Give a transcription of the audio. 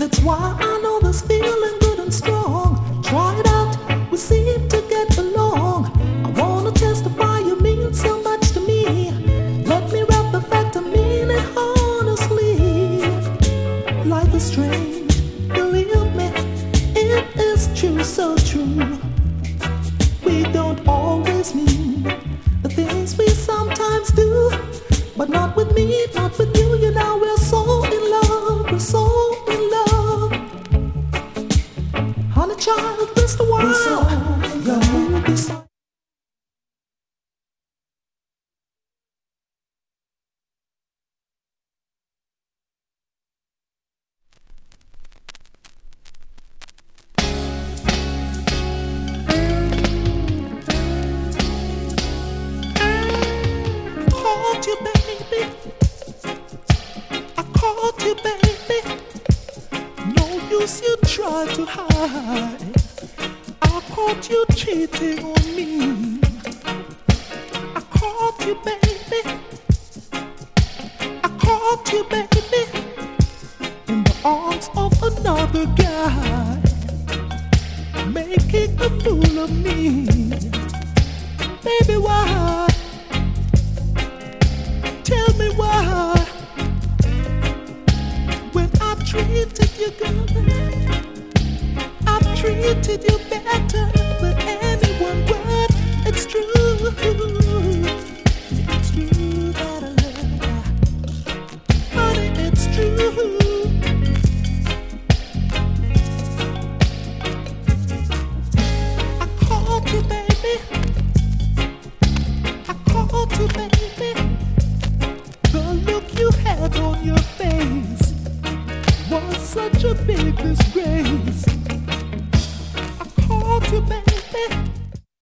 That's why I know this feeling good and strong. Try it out, we seem to get along. I wanna testify you mean so much to me. Let me wrap the fact I mean it honestly. Life is strange, believe me, it is true, so true. We don't always mean the things we sometimes do, but not with me, not with you. You know we're so in love, we're so in love. Honey child, Mr. Wild, we're so in love. Caught you, baby. I caught you, baby. No use you try to hide. I caught you cheating on me. I caught you, baby. I caught you, baby, in the arms of another guy, making a fool of me. Baby, why? Tell me why. When I treated you good, I treated you better than anyone would. It's true. It's true that I love you. Honey, it's true. I called you, baby. I called you, baby. The look you had on your face was such a big disgrace. I called you, baby.